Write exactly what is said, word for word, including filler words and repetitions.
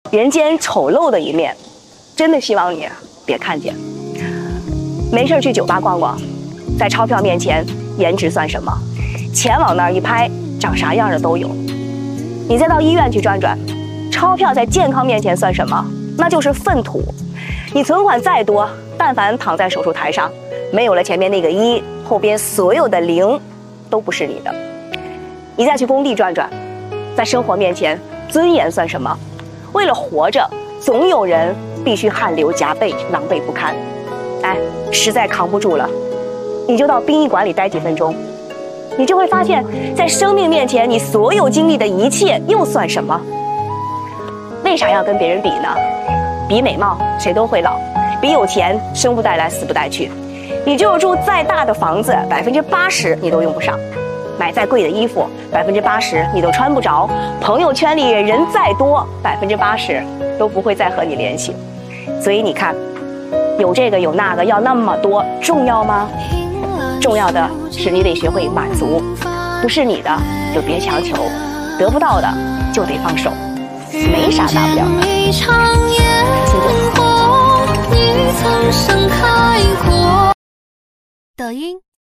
人间丑陋的一面，真的希望你别看见。没事去酒吧逛逛，在钞票面前，颜值算什么？钱往那儿一拍，长啥样的都有。你再到医院去转转，钞票在健康面前算什么？那就是粪土。你存款再多，但凡躺在手术台上，没有了前面那个一，后边所有的零都不是你的。你再去工地转转，在生活面前，尊严算什么？为了活着，总有人必须汗流浃背，狼狈不堪。哎，实在扛不住了，你就到殡仪馆里待几分钟，你就会发现，在生命面前，你所有经历的一切又算什么？为啥要跟别人比呢？比美貌，谁都会老；比有钱，生不带来，死不带去。你就是住再大的房子，百分之八十你都用不上；买再贵的衣服，百分之八十你都穿不着；朋友圈里人再多，百分之八十都不会再和你联系。所以你看，有这个有那个，要那么多，重要吗？重要的是你得学会满足，不是你的就别强求，得不到的就得放手，没啥大不了的。 抖音。